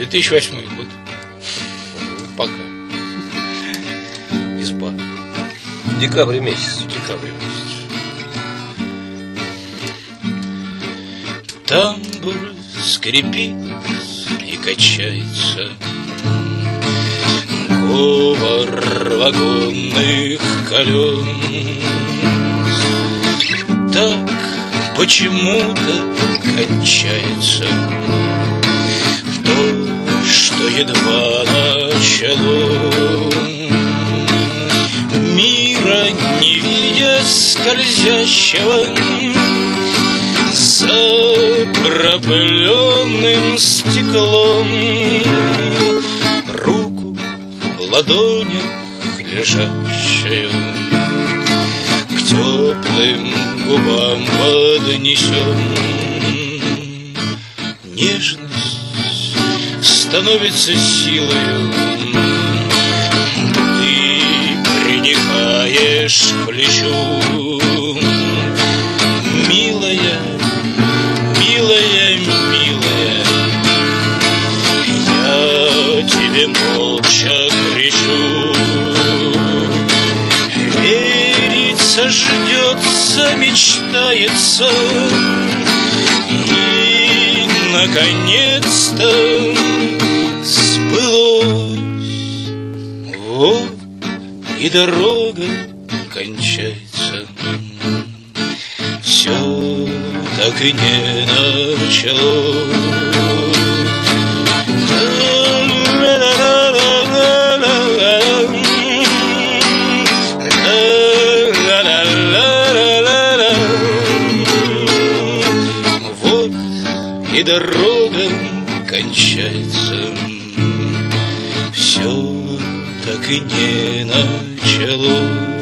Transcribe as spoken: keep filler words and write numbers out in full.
две тысячи восьмой год. Пока. Изба. Декабрь месяц. Декабрь месяц. Тамбур скрипит и качается, говор вагонных колес. Так почему-то кончается то, что едва начало. Мира не видя скользящего за пропыленным стеклом, руку в ладонях лежащую к теплым губам поднесем. Нежность становится силою, ты приникаешь к плечу. Милая, милая, милая, я тебе молча кричу. Верится, ждется, мечтается, и наконец-то сбылось. Вот и дорога кончается. Все так и не началось. Вот и дорога кончается. Все так и не началось.